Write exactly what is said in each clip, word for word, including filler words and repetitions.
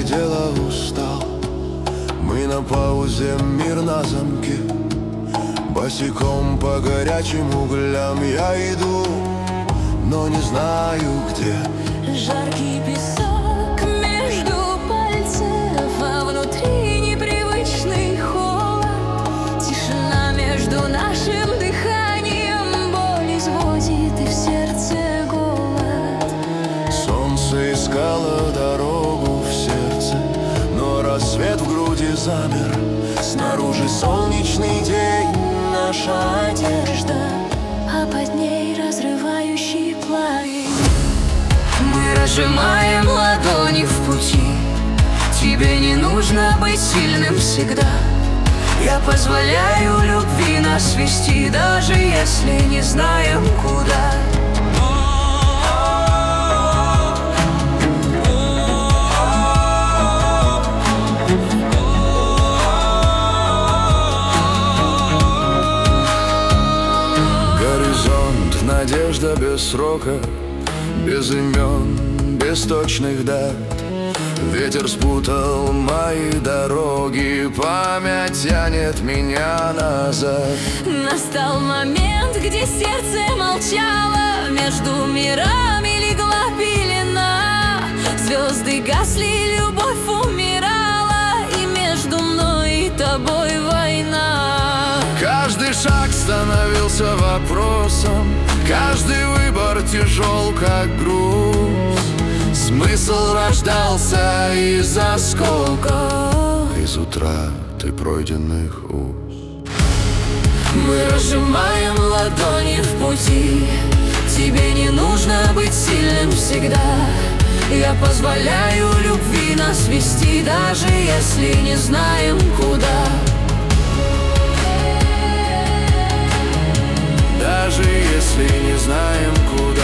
дело устал. Мы на паузе, мир на замке. Босиком по горячим углям я иду, но не знаю где. Жаркий песок между пальцев, а внутри непривычный холод. Тишина между нашим дыханием, боль изводит и в сердце голод. Солнце искало дорогу в сердце, но рассвет в груди замер. Снаружи солнечный день, наша одежда, а под ней разрывающий пламень. Мы разжимаем ладони в пути. Тебе не нужно быть сильным всегда. Я позволяю любви нас вести, даже если не знаем куда. Горизонт, надежда без срока, без имен, без точных дат. Ветер спутал мои дороги, память тянет меня назад. Настал момент, где сердце молчало, между мирами легла пелена. Звезды гасли, любовь умирала, и между мной и тобой война. Каждый шаг становился вопросом, каждый выбор тяжел, как груз. Смысл рождался из осколков, из утраты пройденных уз. Мы разжимаем ладони в пути. Тебе не нужно быть сильным всегда. Я позволяю любви нас вести, даже если не знаем куда. Даже если не знаем куда.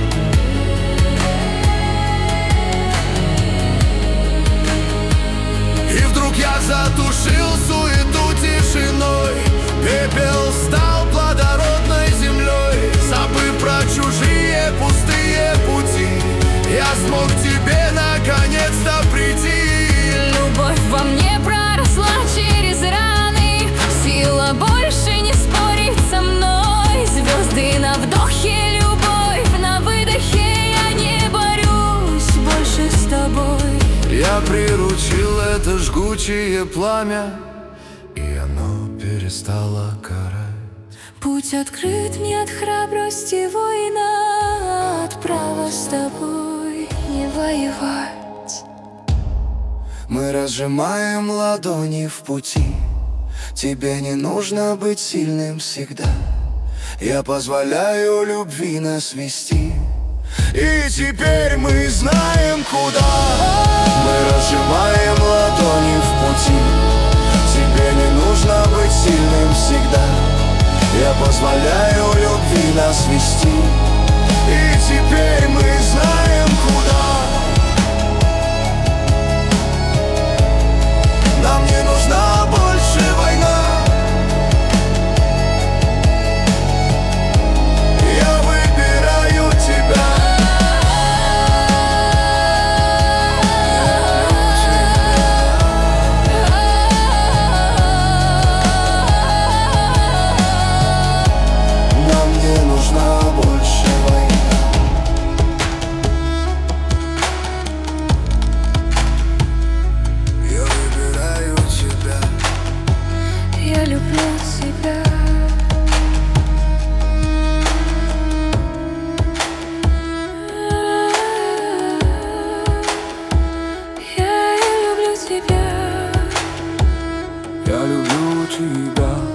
И вдруг я затушил суету тишиной. Пепел стал плодородной землей. Забыв про чужие пустые пути, я смог к тебе наконец-то прийти. Любовь во мне проросла через раны, сила больше не спорит со мной. Звезды на вдохе, любовь на выдохе. Я не борюсь больше с тобой. Я приручил это жгучее пламя, и оно перестало карать. Путь открыт мне от храбрости воина, от права с тобой не воевать. Мы разжимаем ладони в пути. Тебе не нужно быть сильным всегда. Я позволяю любви нас вести, и теперь мы знаем куда. Мы разжимаем ладони в пути. Тебе не нужно быть сильным всегда. Я позволяю любви нас вести, и теперь мы знаем куда. Нам не нужна больше война. Я выбираю тебя. Нам не нужна больше война. Я выбираю тебя. Я люблю тебя. Я люблю тебя. Я люблю тебя.